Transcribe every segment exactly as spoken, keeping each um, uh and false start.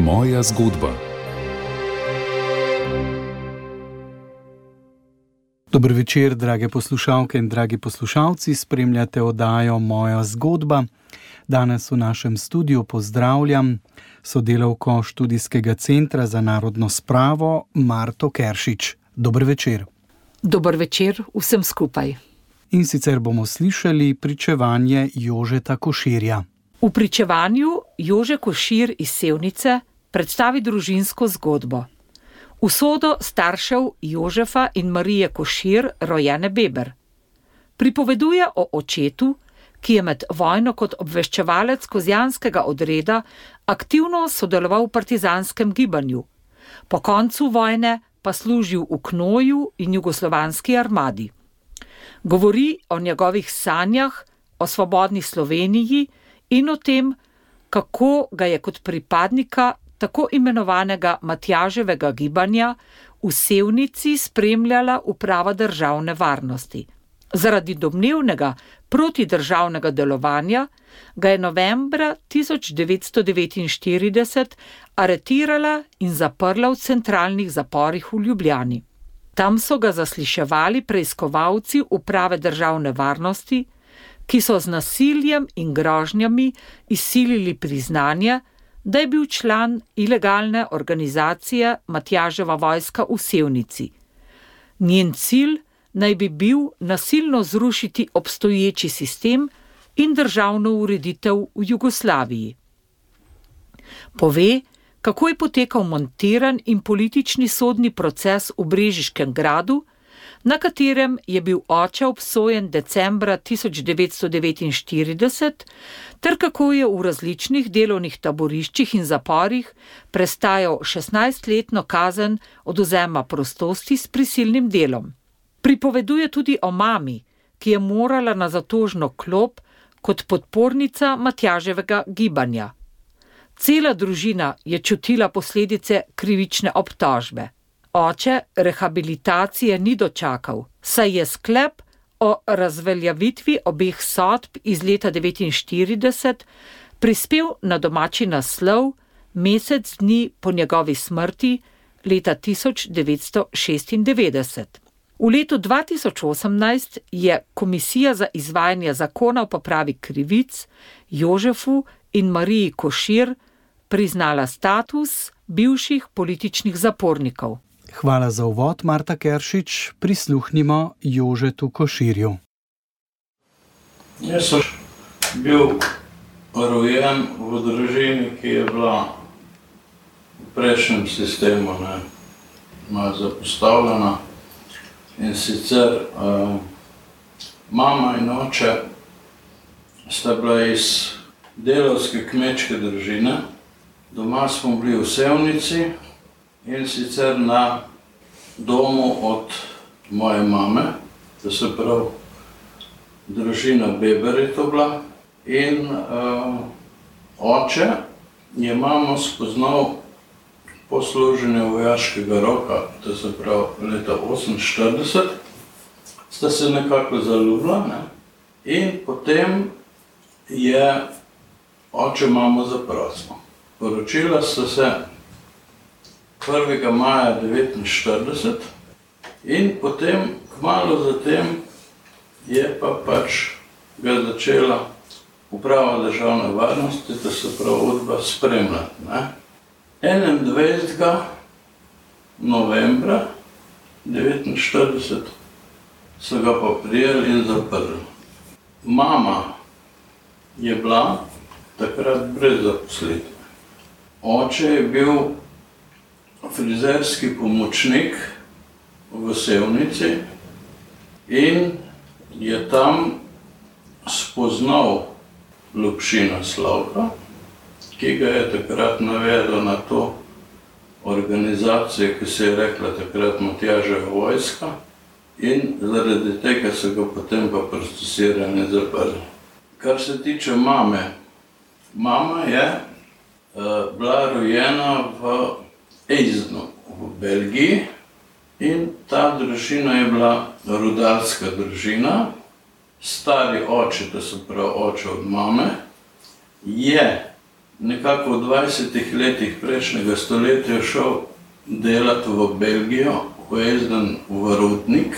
Moja zgodba. Dober večer, drage poslušalke in dragi poslušalci, spremljate oddajo Moja zgodba. Danes v našem studiu pozdravljam sodelavko Študijskega centra za narodno spravo Marto Keršič. Dober večer. Dober večer vsem skupaj. In sicer bomo slišali pričevanje Jožeta Koširja. V pričevanju Jože Košir iz Sevnice predstavi družinsko zgodbo. Usodo staršev Jožefa in Marije Košir, rojene Beber. Pripoveduje o očetu, ki je med vojno kot obveščevalec kozjanskega odreda aktivno sodeloval v partizanskem gibanju, po koncu vojne pa služil v Knoju in jugoslovanski armadi. Govori o njegovih sanjah, o svobodni Sloveniji in o tem, kako ga je kot pripadnika tako imenovanega Matjaževega gibanja v Sevnici spremljala uprava državne varnosti. Zaradi domnevnega protidržavnega delovanja ga je novembra tisoč devetsto devetinštirideset aretirala in zaprla v centralnih zaporih v Ljubljani. Tam so ga zasliševali preiskovalci uprave državne varnosti, ki so z nasiljem in grožnjami izsilili priznanje, da je bil član ilegalne organizacije Matjaževa vojska v Sevnici. Njen cilj naj bi bil nasilno zrušiti obstoječi sistem in državno ureditev v Jugoslaviji. Pove, kako je potekal montiran in politični sodni proces v Brežiškem gradu, na katerem je bil oče obsojen decembra tisoč devetsto devetinštirideset, ter kako je v različnih delovnih taboriščih in zaporih prestajal šestnajstletno kazen odvzema prostosti s prisilnim delom. Pripoveduje tudi o mami, ki je morala na zatožno klop kot podpornica Matjaževega gibanja. Cela družina je čutila posledice krivične obtožbe. Oče rehabilitacije ni dočakal, saj je sklep o razveljavitvi obeh sodb iz leta devetinštirideset prispel na domači naslov mesec dni po njegovi smrti leta tisoč devetsto šestindevetdeset. V letu dva tisoč osemnajst je Komisija za izvajanje zakona o popravi krivic Jožefu in Mariji Košir priznala status bivših političnih zapornikov. Hvala za uvod, Marta Keršič. Prisluhnimo Jožetu Koširju. Jaz sem bil rojen v družini, ki je bila v prejšnjem sistemu ne, malo zapostavljena. In sicer uh, mama in oče sta bila iz delavske kmečke družine. Doma smo bili v Sevnici in sicer na domu od moje mame, to se pravi družina Beber je to bila. In uh, oče je mamo spoznal po služenju vojaškega roka, to se pravi leta oseminštirideset, sta se nekako zaljubila, ne? In potem je oče mamo zaprosil. Poročila sta se prvega maja devetinštirideset in potem, kmalu zatem, je pa pač ga začela uprava državne varnosti, to se pravi UDBA, spremljati, ne? enaindvajsetega novembra devetinštirideset so ga pa prijeli in zaprli. Mama je bila takrat brez zaposlitve. Oče je bil frizerski pomočnik v Sevnici in je tam spoznal Lupšina Slavka, ki ga je takrat navedel na to organizacijo, ki se je rekla takrat Matjaževa vojska, in zaradi tega so ga potem pa procesirani zaprli. Kar se tiče mame, mama je uh, bila rojena v Eisnu v Belgiji in ta družina je bila rudarska družina. Stari oče, to se pravi oče od mame, je nekako v dvajsetih letih prejšnjega stoletja šel delati v Belgijo, v Ezden v rudnik.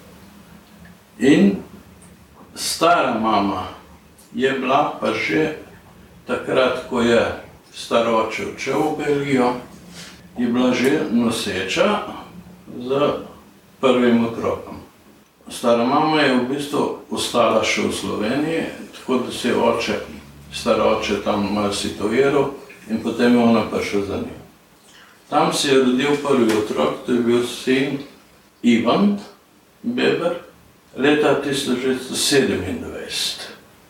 In stara mama je bila pa že takrat, ko je star oče odšel v Belgijo, je bila že noseča z prvim otrokom. Stara mama je v bistvu ostala še v Sloveniji, tako da se je oče, star oče tam malo situiral in potem je ona prišla za njim. Tam se je rodil prvi otrok, to je bil sin Ivan Beber, leta tisoč devetsto sedemindvajset.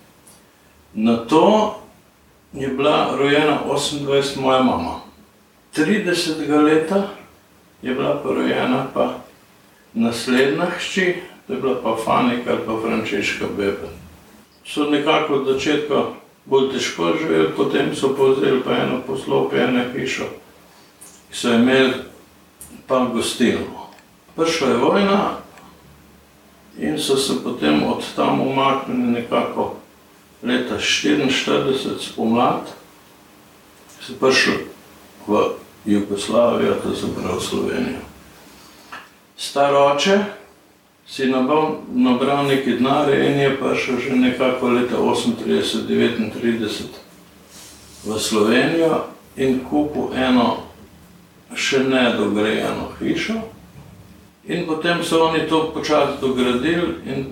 Nato je bila rojena osemindvajset moja mama. tridesetega leta je bila pa rojena pa naslednja hči, to je bila pa Fanika ali pa Frančiška Beber. So nekako od začetka bolj težko živeli, potem so povzeli pa eno poslopje, eno hišo, ki so imeli pa gostilno. Prišla je vojna in so se potem od tam umaknili nekako leta štiriinštirideset spomlad, so prišli v Jugoslavijo, to se pravi v Slovenijo. Star oče si nabral, nabral neki denarja in je prišel že nekako leta osemintrideset devetintrideset v Slovenijo in kupil eno še nedograjeno hišo. In potem so oni to počasi dogradili in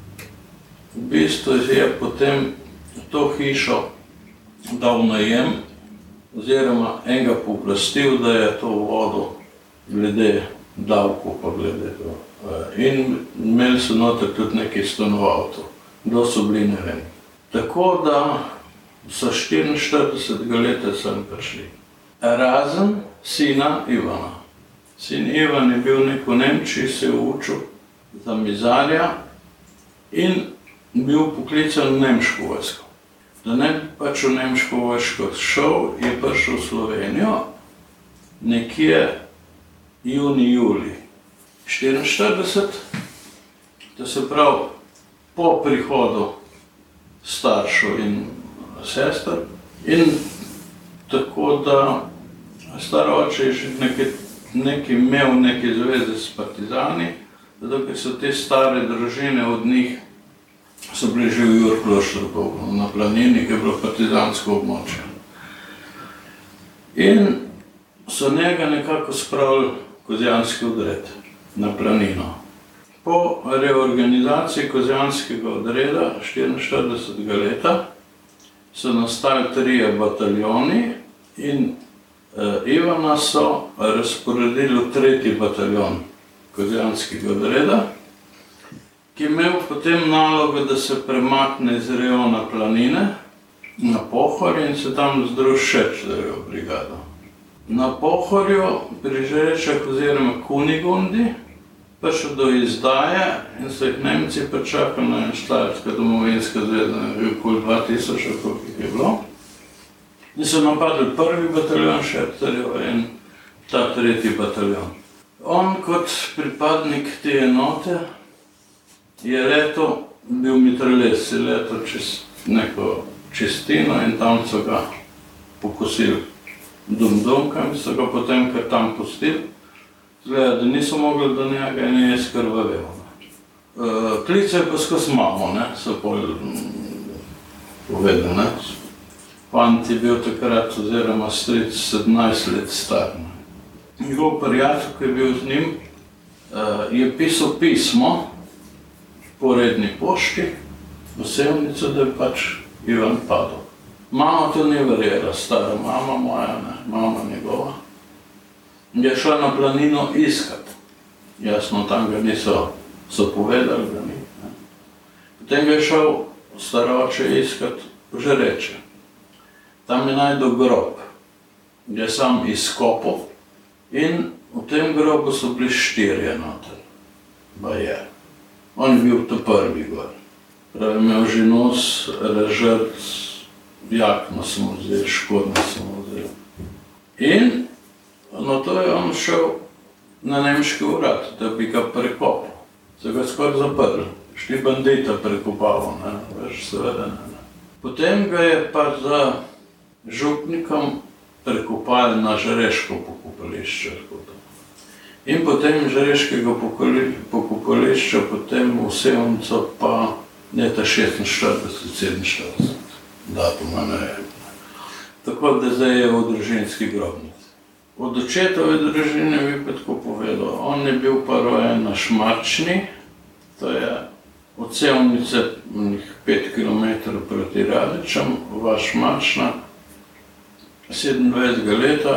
v bistvu je potem to hišo dal najem oziroma enega pooblastil, da je to vodil glede davkov pa glede to. In imeli so noter tudi nekaj stanovalcev, kdo so bili, ne vem. Tako da so štiriinštiridesetega leta sem prišli. Razen sina Ivana. Sin Ivan je bil nek v Nemčiji, se je učil za mizarja in bil poklican v nemško vojsko. Da ne pač v nemško vojsko šel, je prišel v Slovenijo nekje juni, juli štiriinštirideset, to se pravi po prihodu staršev in sester, in tako da star oče je že nekaj nekaj imel neke zveze s partizani, zato ker so te stare družine od njih so bili že v Jurkloštru na planini, ki je bilo partizansko območje. In so njega nekako spravili kozjanski odred na planino. Po reorganizaciji kozjanskega odreda štiriinštiridesetega leta so nastali trije bataljoni in Ivana so razporedili v tretji bataljon kozjanskega odreda, ki je imel potem nalogo, da se premakne iz rejona planine na Pohorje in se tam združi še četrjo brigado. Na Pohorju pri Žrečah oziroma Kunigundi prišel do izdaje in so jih Nemci pričakali na Štajerska domovinska zveza, ne bi okoli dva tisoč, koliko jih je bilo. In so napadli prvi bataljon Šeptarjev in ta tretji bataljon. On kot pripadnik te enote je letel, bil mitraljez, je letel čez neko čistino in tam so ga pokosili dumdumkami, so ga potem kar tam pustili. Zgleda, da niso mogli do njega in je skrvavel. Klical je pa skozi mamo, ne, so pol povedali, ne. Fant je bil takrat oziroma stric sedemnajst let star. Njegov prijatelj, ki je bil z njim, je pisal pismo po redni pošti v Sevnico, da je pač Ivan padel. Mama to ni verjela, stara mama moja, ne, mama njegova. Je šla na planino iskat. Jasno, tam ga niso so povedali, da ni. Ne. Potem ga je šel staroče iskat v Žreče. Tam je najdel grob, ga je sam izkopal in v tem grobu so bili štirje noter. Baje. On je bil to prvi gor. Pravi, imel že nos, režrt, jakno sem vzel, škodno sem vzel. In no to je on šel na nemški urad, da bi ga prekopal. So ga skoraj zaprli. Šli bandita prekopavo, ne, veš, seveda ne. Potem ga je pa za župnikom prekopali na Žereško pokopališče. In potem Žereškega pokopališča, potem v Sevnico pa leta šestinštirideset sedeminštirideset, datuma ne vem. Tako da zdaj je v družinski grobnici. Od očetove družine bi pa tako povedal, on je bil pa rojen na Šmarčni, to je od Sevnice pet kilometrov proti Radečam, vas Šmarčna, sedemindvajsetega leta,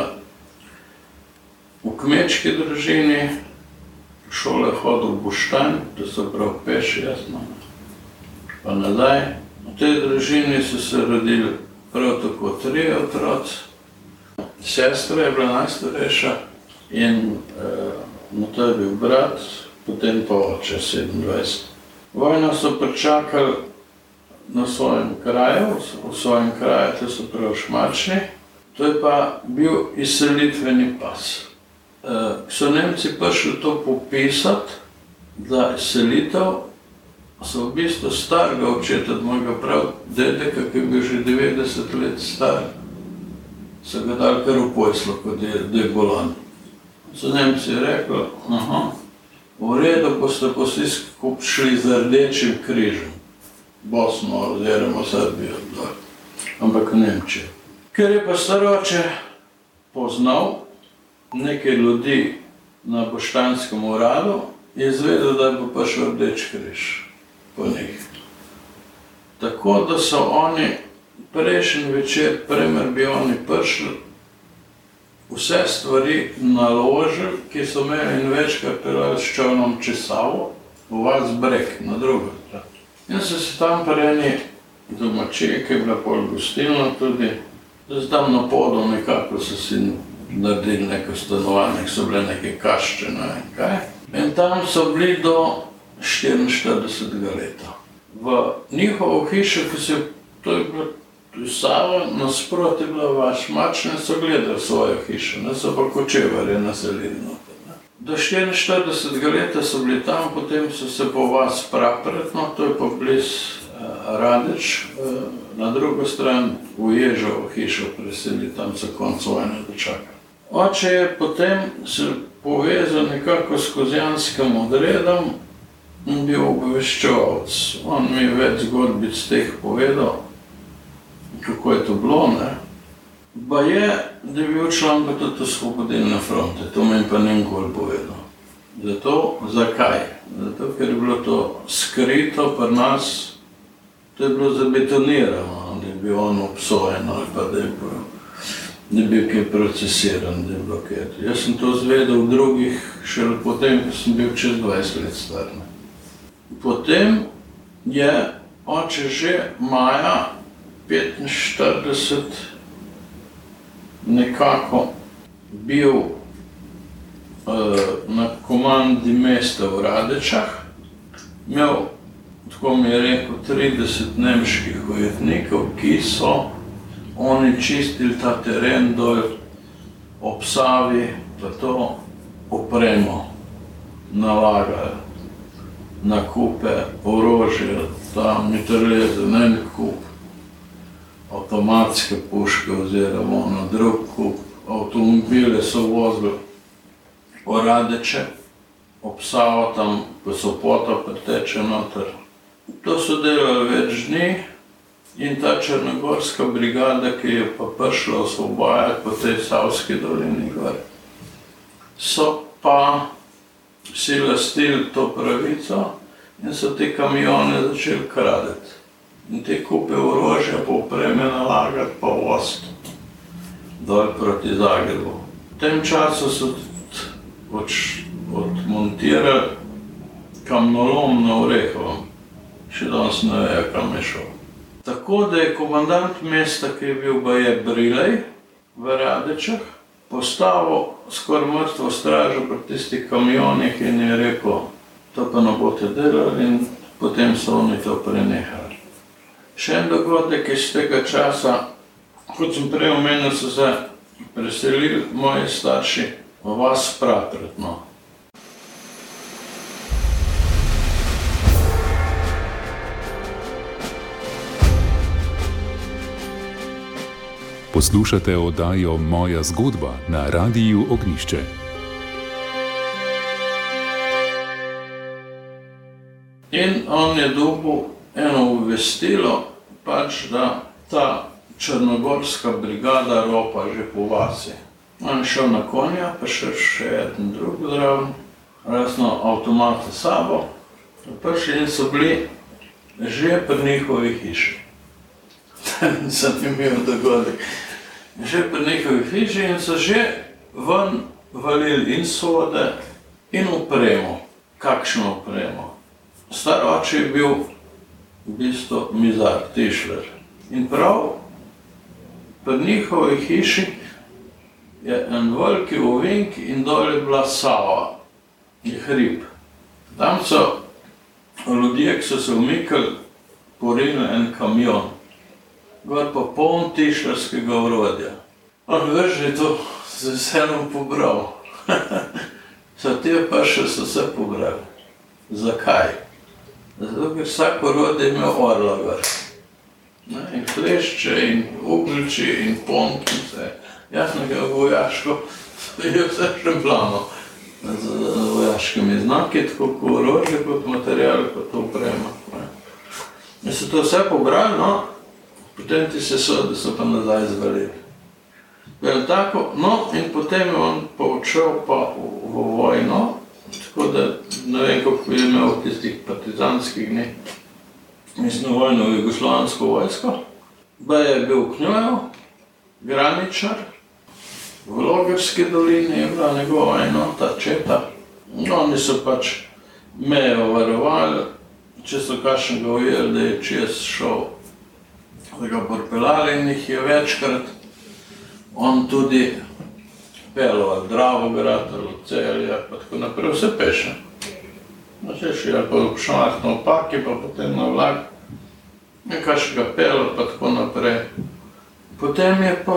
v kmečki družini, šole hodil v Boštanj, to se pravi peš, jasno, pa nazaj. V tej družini so se rodili prav tako trije otroci. Sestra je bila najstarejša in eh, no to je bil brat, potem pa oče sedemindvajset. Vojno so pričakali na svojem kraju, v svojem kraju, to so prav Šmarčni. To je pa bil izselitveni pas. Eh, so Nemci prišli to popisati, da selitev so v bistvu starega očeta, mojega prav dedeka, ki je bil že devetdeset let star, so ga dali kar v pojslo, kot je, da je bolan. So Nemci rekli, aha, v redu boste pa vsi skupaj šli z Rdečim križem, Bosno oziroma Srbijo, ampak v Nemčijo. Ker je pa staroče poznal nekaj ljudi na Boštanskem uradu, je izvedel, da bo prišel Rdeč križ po njih. Tako da so oni prejšnji večer, premer bi oni prišli, vse stvari naložili, ki so imeli in večkrat pelali s čolnom čez Savo, v vas Breg, na drugo stran. In so se tam pri eni domačiji, ki je bila pol gostilna tudi, da so tam na podu nekako so si naredili neko stanovanje, so bile neke kašče, ne vem kaj. In tam so bili do štiriinštiridesetega leta. V njihovo hišo, ki se, to je bila Sava, nasproti je bila vas Šmarčna, so gledali svojo hišo, ne, so pa Kočevarje naselili noter. Do štiriinštiridesetega leta so bili tam, potem so se po vas Prapretno, to je pa bliz uh, Radeč, uh, na drugo stran v Ježovo hišo preselili, tam so konc vojne dočakali. Oče je potem se povezal nekako s Kozjanskim odredom in bil obveščevalec. On mi je več zgodbic teh povedal, kako je to bilo, ne. Ba je, da je bil član pa tudi Osvobodilne fronte, to mi pa ni nikoli povedal. Zato, zakaj? Zato, ker je bilo to skrito pri nas, to je bilo zabetonirano, da je bil on obsojen ali pa da je bil, da je bil kaj procesiran, da je bilo kaj. Jaz sem to zvedel v drugih, šele potem, ko sem bil čez dvajset let star. Potem je oče že maja petinštirideset nekako bil uh, na komandi mesta v Radečah, imel, tako mi je rekel, trideset nemških ujetnikov, ki so oni čistili ta teren dol ob Savi, pa to opremo nalagali, nakupe, orožje, ta mitraljeze, ne en kup, avtomatske puške oziroma na drug kup, avtomobile so vozili v Radeče, ob Savo tam, ko so pota preteče noter. To so delali več dni in ta črnogorska brigada, ki je pa prišla osvobajati po tej Savski dolini gor, so pa si lastili to pravico in so te kamione začeli kradeti. In te kupe orožja pa opreme nalagati pa voziti dol proti Zagrebu. V tem času so tudi odmontirali kamnolom na Orehovem. Še danes ne vejo, kam je šel. Tako da je komandant mesta, ki je bil baje Brilej v Radečah, postavil skoraj mrtvo stražo pri tistih kamionih in je rekel, to pa ne boste delali, in potem so oni to prenehali. Še en dogodek iz tega časa, kot sem prej omenil, so se preselili moji starši v vas Prapretno. Poslušate oddajo Moja zgodba na Radiu Ognjišče. In on je dobil eno obvestilo, pač da ta črnogorska brigada ropa že po vasi. On je šel na konja, pa še še eden drug zraven, resno avtomate s sabo, prišli in so bili že pri njihovi hiši. Zanimiv dogodek. Že pri njihovi hiši in so že ven valili in sode in opremo. Kakšno opremo? Star oče je bil v bistvu mizar, tišler. In prav pri njihovi hiši je en veliki ovinki in dol je bila Sava, je hrib. Tam so ljudje, ki so se umikali, porinili en kamion. Gor pa poln tišlerskega orodja. On vrži to z vseeno pobral. So te prše so se pobrali. Zakaj? Zato, ker vsak orodje je imel orla gor. In klešče, in uglči, in ponk, in vse. Jasnega vojaško je vse štemplano. Z vojaškimi znaki, tako kot orožje, kot material, kot oprema. In so to vse pobrali, no, potem ti se so, da so pa nazaj zvalili. Bilo tako, no, in potem je on pa odšel pa v, v vojno, tako da ne vem, kako je imel v tistih partizanskih dneh, mislim, vojno v jugoslovansko vojsko. Ba je bil v Knjoju, graničar, v Logarski dolini je bila njegova enota, četa. Oni so pač mejo varovali, če so kakšnega ujeli, da je čez šel, da ga porpelali in jih je večkrat on tudi peljal Dravograd, Celje, pa tako naprej, vse peše. Načeš je pa v šlahtno opaki, pa potem na vlak, nekakšnega peljal, pa tako naprej. Potem je pa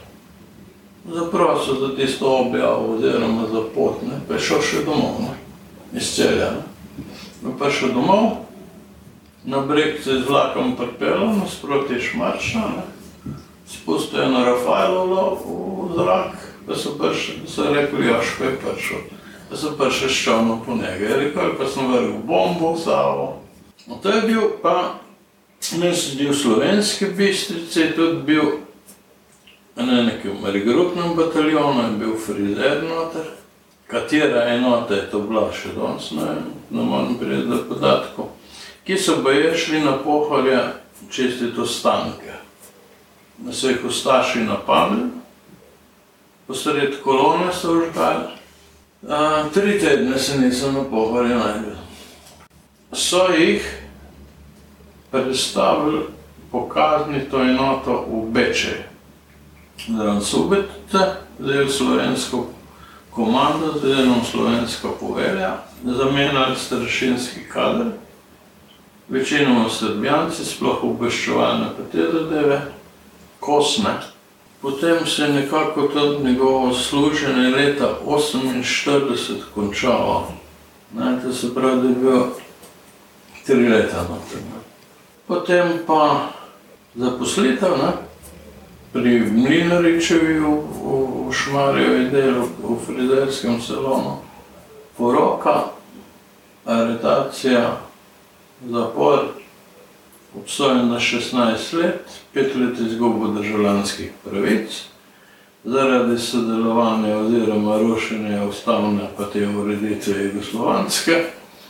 zaprosil za tisto objavo oziroma za pot, ne, pa je šel še domov, ne, iz Celja. Je prišel domov, na breg se je z vlakom pripeljal, nasproti Šmarčna, ne, spustil je na Rafajlovo v zrak, pa so prišli, so rekli, Joško je prišel, pa so prišli s čovnom po njega. Je rekel, pa sem vrgel bombo v Savo. No, to je bil pa, ne sem bil v Slovenski Bistrici, je tudi bil na nekem regrupnem bataljonu, je bil frizer noter. Katera enota je to bila še danes, ne vem, ne moram priti do podatkov. Ki so baje šli na Pohorje čistiti ostanke. Da so jih ustaši napadli, posred kolone so žgali. Tri tedne se niso na Pohorje najdel. So jih predstavili pokazni to enoto v Bečej. Zraven Subetice, zdaj v slovensko komando, zdaj enom slovenska povelja, zamenjali staršinski kader, večinoma Srbijanci, sploh obveščevalne pa te zadeve, kosne. Potem se je nekako tudi njegovo služenje leta oseminštirideset končalo. To se pravi, da je bil tri leta noter. Potem pa zaposlitev, ne, pri Mlinaričevi v, v Šmarjevi delu, v frizerskem salonu, poroka, aretacija, zapor, obsojen na šestnajst let, pet let izgubo državljanskih pravic, zaradi sodelovanja oziroma rušenja ustavne pa te ureditve jugoslovanske,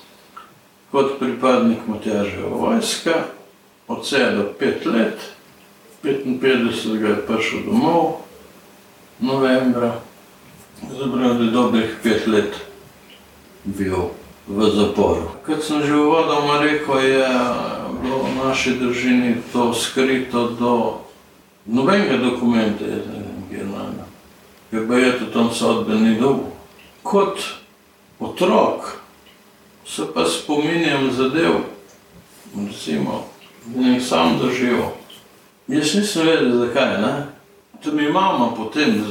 kot pripadnik Matjaževe vojske, odsedel pet let, petinpetdesetega je prišel domov, novembra, zabrali dobrih pet let bil v zaporu. Kot sem že uvodoma rekel, je bilo v naši družini to skrito do nobenega dokumenta, ker baje tudi tam sodbe ni dobil. Kot otrok se pa spominjam zadev, recimo, da nek sam doživel. Jaz nisem vedel, zakaj, ne? To mi mama potem,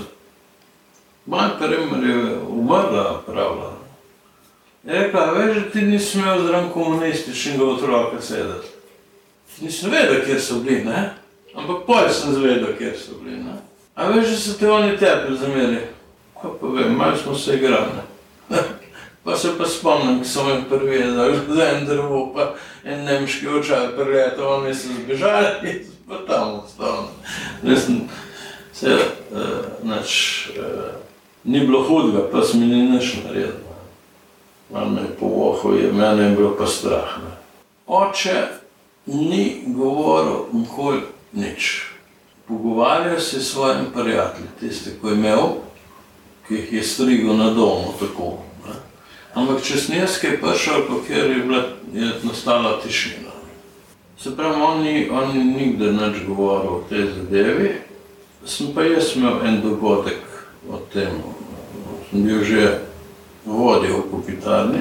moj primer je umrla, pravila. Je rekla, veš, da ti nisem imel zraven komunističnega otroka sedeti. Nisem vedel, kjer so bili, ne? Ampak pol sem zvedel, kjer so bili, ne. A veš, da so te oni tepli zameri? Kaj pa vem, malo smo se igrali, ne. Pa se pa spomnim, ki so me privezali za en drvo, pa en nemški očaj priletel, oni so zbežali in pa tam ostal. Nisem se, nač, ni bilo hudega, pa sem mi ni nič naredil. Malo me je povohal, mene je bilo pa strah, ne. Oče ni govoril nikoli nič. Pogovarjal se s svojim prijateljem, tiste, ko je imel, ki jih je strigel na domu, tako. Ne. Ampak če sem jaz kaj prišel, pa kjer je bila, je nastala tišina. Se pravi, on ni, on ni nikdar nič govoril o tej zadevi, sem pa jaz imel en dogodek o tem. Sem bil že vodil v kopitarni.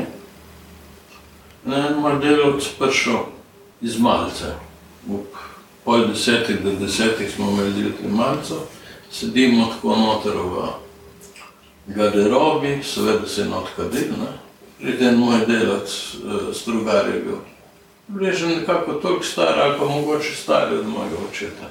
En moj delavec prišel iz Malce. Ob pol desetih do desetih smo imeli zjutraj Malco, sedimo tako noter v garderobi, seveda se je not kadil, ne. Pride en moj delavec, strugar je bil. Bil že nekako toliko star, ali pa mogoče stari od mojega očeta.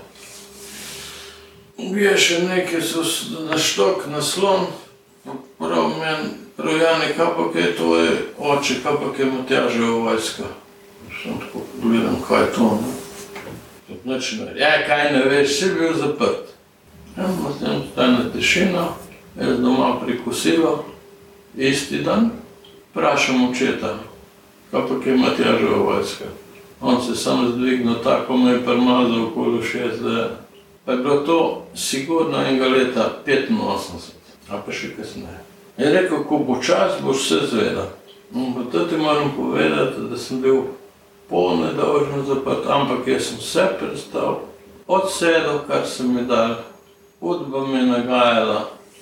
Bije še nekaj na štok, na slon, prav meni, prav Jani, kaj pa kaj to je oče, kaj pa kaj Matjaževa vojska. Sem tako pogledam, kaj je to, ne. Nič ne veš, ja, kaj ne veš, si bil zaprt. Ja, potem stane tišina, jaz doma pri kosilu, isti dan, vprašam očeta, kaj pa kaj Matjaževa vojska. On se sam zdvignil, tako me je primazal okoli šest, da pa je bilo to sigurno enega leta petinosemdeset, a pa še kasneje. Je rekel, ko bo čas, boš vse zvedel. Pa to ti moram povedati, da sem bil pol nedolžno zaprt, ampak jaz sem vse prestal, odsedel, kar sem mi dal, udba me je nagajala.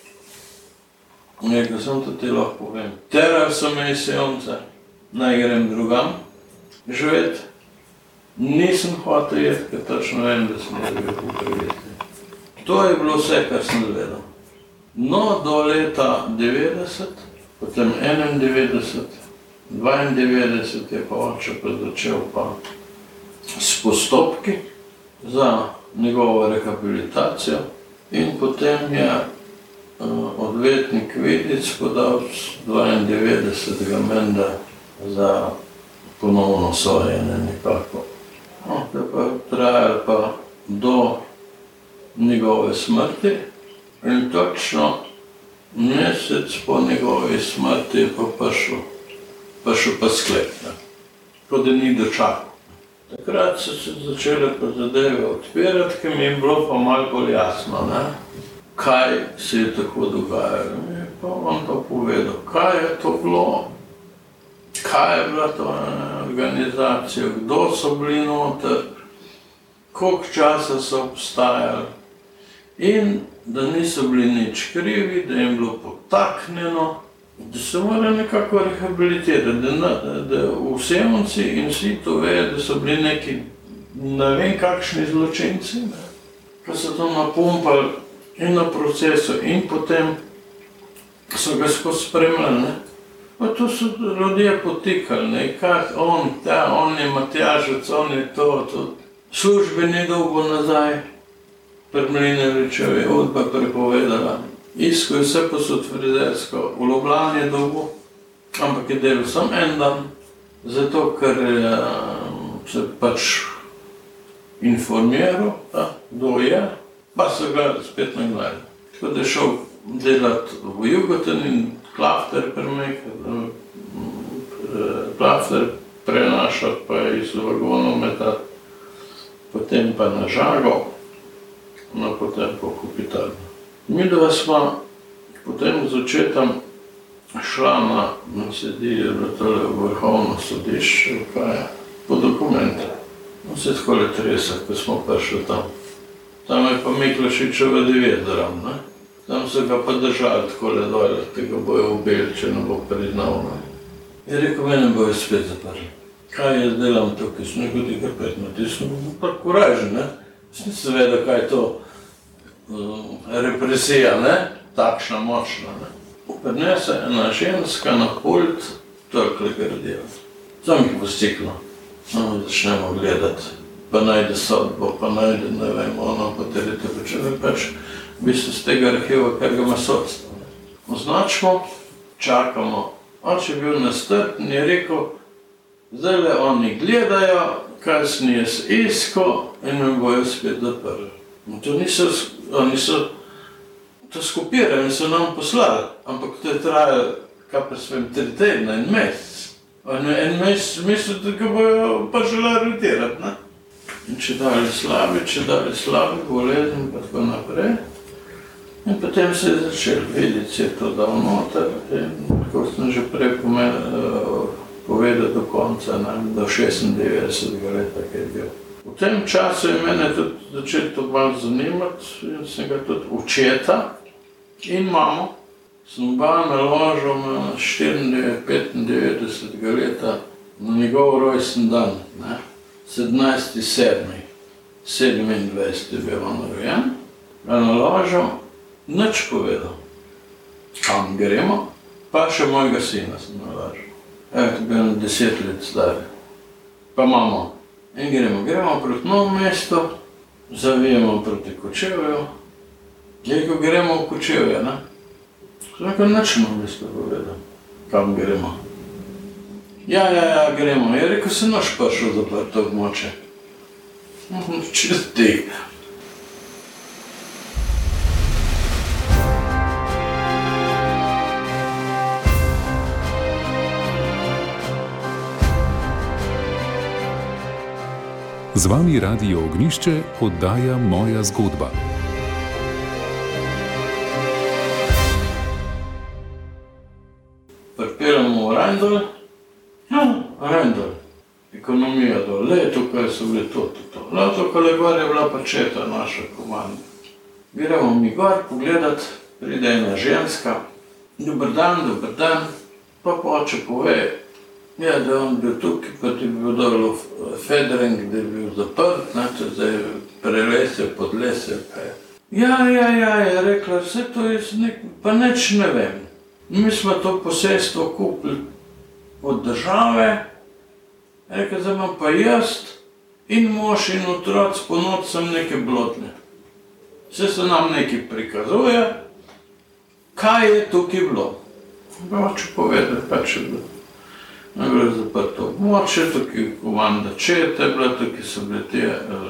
Rekel sem, to ti lahko povem. Teral so me iz Sevnice, naj grem drugam živeti. Nisem hotel jeti, ker točno vem, da sem jaz bil popraviti. To je bilo vse, kar sem zvedel. No, do leta devetdeset, potem enaindevetdeset, dvaindevetdeset je pa oče pa začel pa s postopki za njegovo rehabilitacijo in potem je uh, odvetnik Vidic podal dvaindevetdesetega menda za ponovno sojenje nekako. No, to je pa trajalo pa do njegove smrti in točno mesec po njegovi smrti je pa prišel, prišel pa sklep, ne. Tako da ni dočakal. Takrat so se začele pa zadeve odpirati, ki mi je bilo pa malo bolj jasno, ne, kaj se je tako dogajalo. Mi je pa on pa povedal, kaj je to bilo, kaj je bila to organizacija, kdo so bili noter, koliko časa so obstajali in da niso bili nič krivi, da jim bilo potaknjeno, da se mora nekako rehabilitirati, da, da v Sevnici in vsi to vejo, da so bili neki ne vem kakšni zločinci, ne, ko so to napumpali in na procesu in potem so ga skozi spremljali, ne. Pa to so ljudje potikali, ne, kak on, ta, on je Matjažec, on je to, to. Službe ni dolgo nazaj, pri Mlinaričevi je udba prepovedala. Iskal je vse posod frizersko, v Ljubljani je dolgo, ampak je delal samo en dan, zato ker je se pač informiral, da, kdo je, pa so ga spet nagnali. Tako da je šel delati v Jugoton in klafter premikati, klafter prenašati, pa iz vagonov metati, potem pa na Žago, no potem pa v kopitarno. Midva sva potem z očetom šla na, na sedijo v Vrhovno sodišče, kaj je, po dokumente. No se takole tresek, ko smo prišli tam. Tam je pa Miklašičeva devet zraven, ne. Tam so ga pa držali takole dole, da ga bojo ubili, če ne bo priznal, ne. Je rekel, mene bojo spet zaprli. Kaj jaz delam tukaj, sem nekaj ti krpet, no ti sem pa kuražen, ne. Sem se vedel, kaj je to uh, represija, ne, takšna močna, ne. Prinese ena ženska na pult, to je klikar delati. Sam jih postiklo. No, začnemo gledati pa najde sodbo, pa najde, ne vem, ono, pa terite, pa če ne pač, v bistvu z tega arhiva, kar ga ima sodstvo. Označimo, čakamo. Oče je bil nestrpen, je rekel, zdajle oni gledajo, kaj sem jaz iskal in me bojo spet zaprli. No, to niso, oni so to skopirali in so nam poslali, ampak to je trajalo, kaj pa svem, tri tedne, en mesec. En mesec mislil, da ga bojo pa žele aretirati, ne? In če dalje slabi, če dalje slabi, bolezen, pa tako naprej. In potem se je začel videti, se je to dal noter in kako sem že prej povedal do konca, ne, do šestindevetdesetega leta, ki je bil. V tem času je mene tudi začel to malo zanimati in sem ga tudi očeta in mamo. Sem oba naložil na štiriindevetdesetega, petindevetdesetega leta na njegov rojsten dan, ne, sedemnajsti sedmi sedemindvajseti je bil on rojen, ga naložil, nič povedal, kam gremo, pa še mojega sina sem naložil. Evo, to bil deset let stari. Pa mamo, in gremo, gremo proti Novemu mestu, zavijemo proti Kočevju, in ko gremo v Kočevje, ne? Sem rekel, nič mu v bistvu povedal, kam gremo. Ja, ja, ja, gremo. Je rekel, se noš prišel zaprto območje. Čez tega. Z vami Radio Ognjišče, oddaja Moja zgodba. Pripeljamo v Rajndol, ja, Rajndol, ekonomija dol, le tukaj so bili to, to, to. Le tukaj gor je bila pa četa naša komanda. Gremo mi gor pogledat, pride ena ženska, dober dan, dober dan, pa oče pove, ja, da on bil tukaj, pa ti bi bil dol Federing, da je bil zaprt, ne, če zdaj prelesel, podlesel, pa je. Ja, ja, ja, je rekla, vse to je nek, pa nič ne vem. Mi smo to posestvo kupili od države, rekla, zdaj imam pa jaz in mož in otroc po noč sem neke blodne. Vse se nam nekaj prikazuje, kaj je tukaj bilo. Pa hoče povedati, pa če bilo. Je bilo zaprto območje, tukaj komanda čete, bila, tukaj so bile te,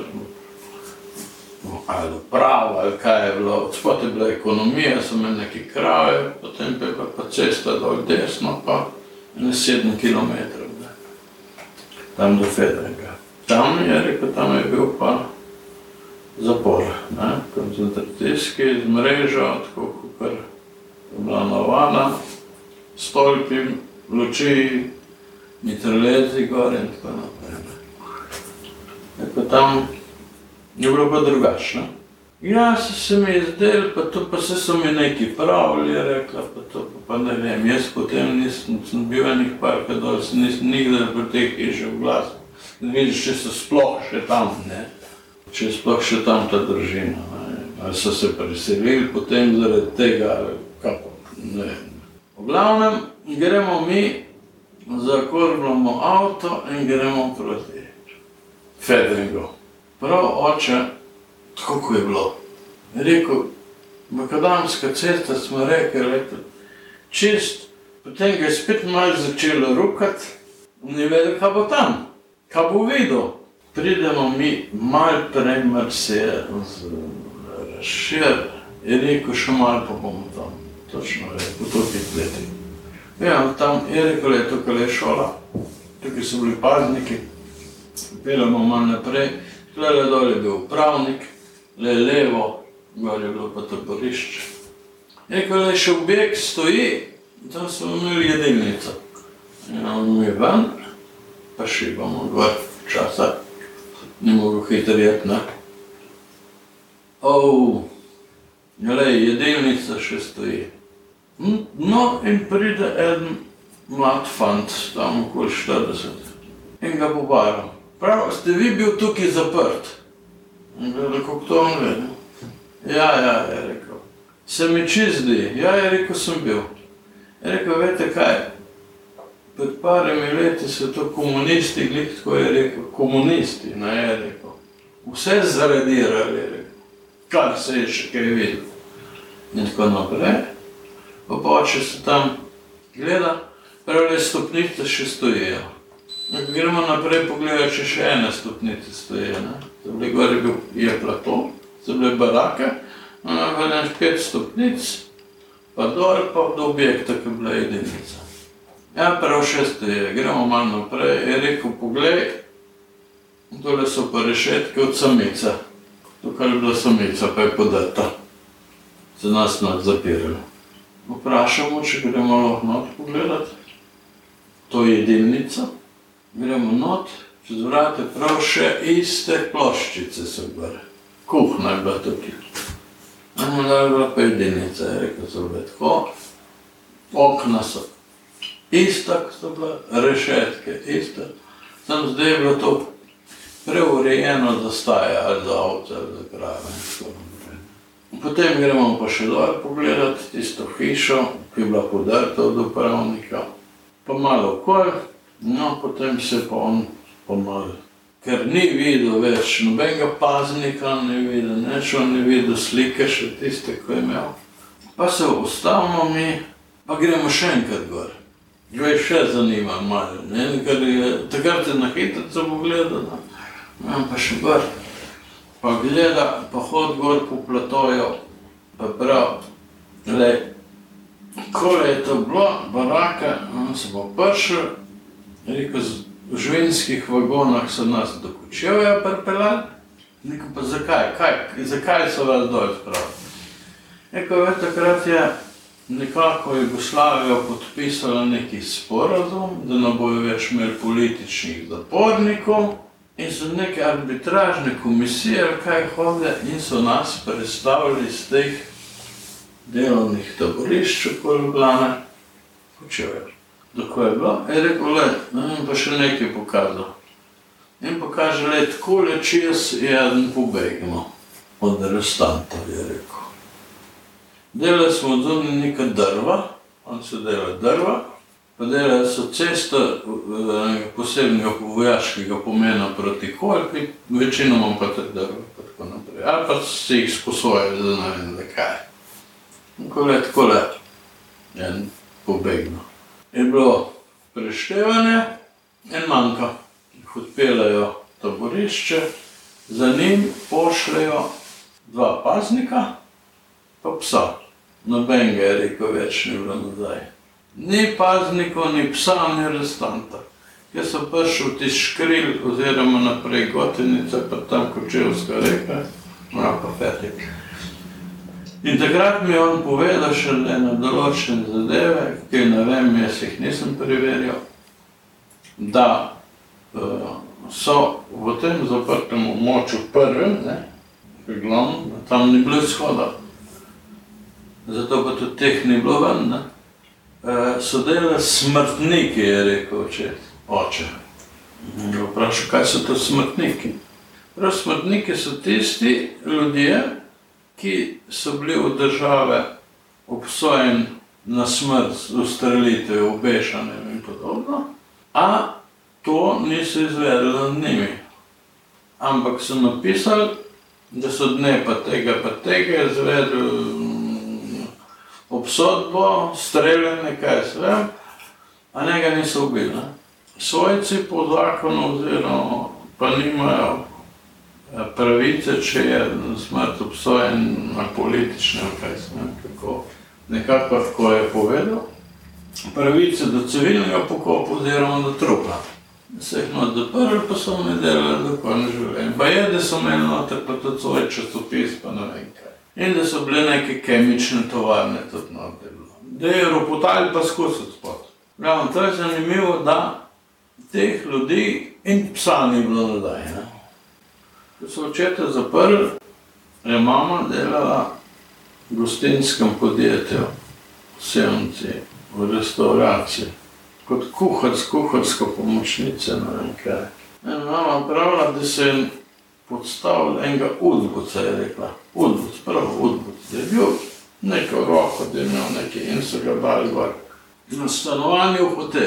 ali uprava, ali kaj je bilo, spod je bila ekonomija, so imeli neke krave, potem pa je bila pa cesta dol desno, pa ne sedem kilometrov, ne, tam do Federinga. Tam je rekel, tam je bil pa zapor, ne, koncentracijski, z mrežo, tako kakor je bila navada, stolpi, luči, mitraljezi gor in tako naprej. Tako tam je bilo pa drugačno. Ja, se se mi je zdel, pa to pa se so mi nekaj pravili, je rekla, pa to pa ne vem. Jaz potem nisem, sem bil enih parka dol, se nisem nikdar pri teh hiše v glas. Vidiš, če so sploh še tam, ne. Če je sploh še tam ta družina, ne. Ali so se preselili potem zaradi tega, ali kako, ne vem. V glavnem, gremo mi, zakurbljamo avto in gremo proti Federingu. Prav oče, tako ko je bilo. Je rekel, makadamska cesta smo rekli, čist, potem ga je spet malo začelo rukati, ni vedel, kaj bo tam, kaj bo videl. Pridemo mi malo prej Marseja z Rašir, je rekel, še malo pa bomo tam. Točno je, v tokih letih. Ja, tam je rekel, je tukaj je šola, tukaj so bili pazniki, peljamo malo naprej, tukaj dol je bil upravnik, le levo, gor je bilo pa taborišče. Je rekel, je še objekt stoji, tam smo imeli jedilnico. Ja, mi ven, pa šibamo gor časa, ni mogel hitro jeti, ne. Ou, glej, jedilnica še stoji. No, in pride en mlad fant, tam okoli štirideset, in ga pobaram. Prav, ste vi bil tukaj zaprt? In gleda, kako to on vedel. Ja, ja, je rekel. Se mi čizdi, ja, je rekel, sem bil. Je rekel, veste kaj, pred parimi leti so to komunisti, glih tako je rekel, komunisti, ne, je rekel. vse zaradirali, kar se je še kaj videl. In tako naprej. Pa oče se tam gleda, pravi stopnice še stojijo. Gremo naprej pogledati, če še ene stopnice stojijo. To bili gor je bil je plato, so bile barake, več pet stopnic, pa dol, pa do objekta, ki je bila jedinica. Ja, prav še stojijo, gremo malo naprej, je rekel, poglej, tole so pa rešetke od samice. Tukaj je bila samica, pa je podrta. Se nas not zapirali. Vprašamo, če gremo lahko not pogledati. To je jedilnica. Gremo not, čez vrate prav še iste ploščice so gore. Kuhna je bila tukaj. Eno da je bila pa jedilnica, je rekel, so bile tako. Okna so ista, ko so bila, rešetke iste. Sam zdaj je bilo to preurejeno za staje, ali za ovce, ali za krave. Potem gremo pa še dol pogledati tisto hišo, ki je bila podrta od upravnika. Pa malo okol, no potem se pa on pomal, ker ni videl več nobenega paznika, ni videl nič, on ni videl slike še tiste, ko je imel. Pa se ustavimo mi, pa gremo še enkrat gor. Ga je še zanima malo, ne, ker je, takrat je na hitrico pogledal, no, pa še gor. Pa gleda, pa hod gor po platoju, pa prav, glej, kole je to bilo, baraka, on se bo prišel, rekel, v žvinskih vagonah so nas do Kočevja pripeljali, rekel, pa zakaj, kaj, zakaj so vas dol spravili? Rekel, ve, takrat je nekako Jugoslavija podpisala neki sporazum, da ne bojo več imeli političnih zapornikov, in so neke arbitražne komisije, kaj hode, in so nas predstavili iz teh delovnih taborišč okoli Ljubljane, Kočevja. Tako je bilo, je rekel, le, in pa še nekaj pokazal. In pokaže, le, takole čez je eden pobegnil od arestantov, je rekel. Delali smo od zunaj neka drva, on so delali drva, pa delali so cesto posebnega vojaškega pomena proti Kolpi, večinoma pa te drva, pa tako naprej. Ali pa si jih sposojali, da ne vem, da kaj. Tako le, tako le, en pobegnil. Je bilo preštevanje in manjka. Jih odpeljajo taborišče, za njim pošljajo dva paznika, pa psa. Nobenega je rekel, več ni bilo nazaj. Ni paznikov, ni psa, ni arestanta. Jaz sem prišel v tisti škril, oziroma naprej Gotenica, pa tam Kočevska reka, no pa fertik. In takrat mi je on povedal še na določene zadeve, ki ne vem, jaz jih nisem preverjal, da uh, so v tem zaprtem območju prvem, ne, glavno, tam ni bilo izhoda. Zato pa tudi teh ni bilo ven, ne. Uh, so delali smrtniki, je rekel oče, oče. In ga vprašal, kaj so to smrtniki? Prav, smrtniki so tisti ljudje, ki so bili v države obsojeni na smrt, ustrelitev, obešanjem in podobno, a to niso izvedli nad njimi. Ampak so napisali, da so dne pa tega pa tega izvedli obsodbo, streljanje, kaj se vem, a njega niso ubili. Ne? Svojci po zakonu oziroma pa nimajo pravice, če je smrt obsojen na politične, kaj se vem, kako. Nekako tako je povedal. Pravice do civilnega pokopa oziroma do trupla. Se jih not zaprli, pa so mi delali do konca življenja. Pa je, da so imeli noter pa tudi svoj časopis, pa ne vem kaj. In da so bile neke kemične tovarne tudi noter bilo. Da je ropotali pa skozi spod. Glavno, to je zanimivo, da teh ljudi in psa ni bilo nazaj. Ne? Ko so očeta zaprli, je mama delala v gostinskem podjetju, v Sevnici, v restauraciji, kot kuhars, kuharska pomočnica, ne vem kaj. In mama pravila, da se je podstavil enega udbuca, je rekla. Udbuc, prvo udbuc, da je bil neko roko, da je imel nekaj in so ga dali gor. Na stanovanju v hotel.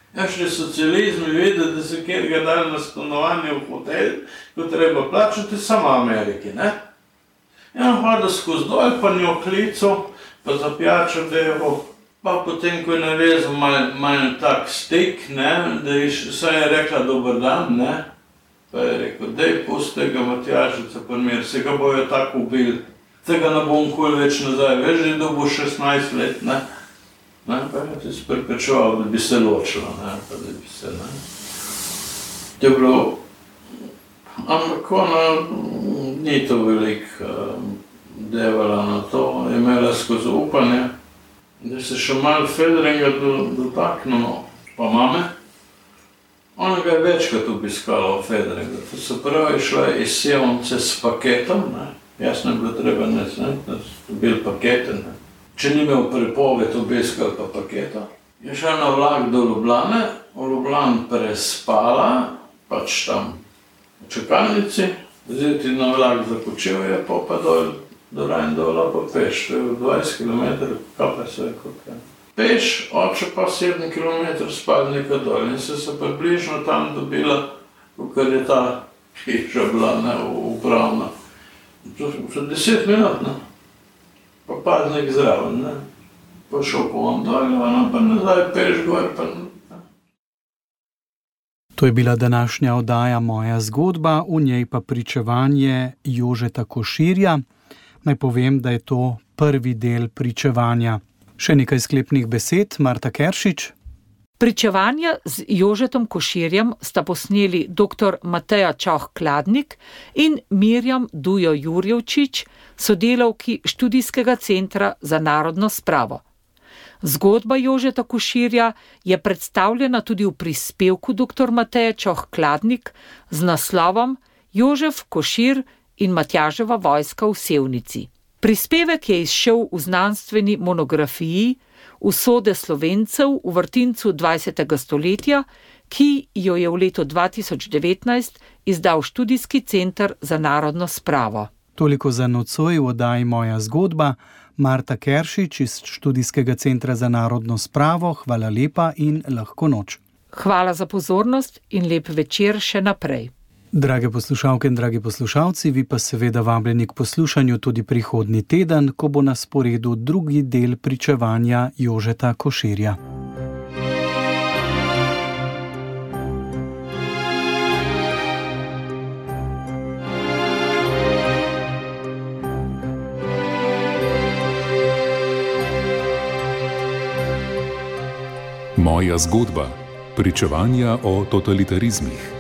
Ja, še socializmi vidi, da se kjer ga dali na stanovanje v hotel, ko treba plačati samo Ameriki, ne? Ja, hoda skozi dol, pa njo klico, pa za pijačo devo, pa potem, ko je narezal malo mal tak stek, ne, da je saj je rekla dober dan, ne, pa je rekel, dej pusti tega Matjažica pa mir, se ga bojo tako ubili, tega ne bom kul več nazaj, veš, da je dobil šestnajst let, ne, ne, pa je ti sprepečeval, da bi se ločila, ne, pa da bi se, ne. To je bilo, ampak ona ni to velik um, devala na to, je imela skozi upanje, da se še malo Federinga dotaknemo, pa mame. Ona ga je večkrat obiskala v Federinga, to se pravi, šla je iz Sevnice s paketom, ne, jaz ne bilo treba ne znati, da so bili pakete, ne. Če ni imel prepoved obiskal pa paketa, je šla na vlak do Ljubljane, v Ljubljani prespala, pač tam v čakalnici, zjutraj na vlak za Kočevje, pa pa dol, do Rajndola pa peš, to je dvajset kilometrov, kaj pa se je kot je. Peš, oče pa sedem kilometrov spadnika dol in se se približno tam dobila, kar je ta hiša bila, ne, upravna. Še deset minut, ne, pa padnik zraven, ne, pa šel po on dol, ona pa nazaj peš gor, pa ne. To je bila današnja oddaja Moja zgodba, v njej pa pričevanje Jožeta Koširja. Naj povem, da je to prvi del pričevanja. Še nekaj sklepnih besed, Marta Keršič. Pričevanja z Jožetom Koširjem sta posneli doktor Mateja Čoh-Kladnik in Mirjam Dujo Jurjevčič, sodelavki Študijskega centra za narodno spravo. Zgodba Jožeta Koširja je predstavljena tudi v prispevku doktor Mateja Čoh-Kladnik z naslovom Jožef Košir in Matjaževa vojska v Sevnici. Prispevek je izšel v znanstveni monografiji Usode Slovencev v vrtincu dvajsetega stoletja, ki jo je v letu dva tisoč devetnajst izdal Študijski center za narodno spravo. Toliko za nocoj v oddaji Moja zgodba. Marta Keršič iz Študijskega centra za narodno spravo, hvala lepa in lahko noč. Hvala za pozornost in lep večer še naprej. Drage poslušalke in dragi poslušalci, vi pa seveda vabljeni k poslušanju tudi prihodnji teden, ko bo na sporedu drugi del pričevanja Jožeta Koširja. Moja zgodba. Pričevanja o totalitarizmih.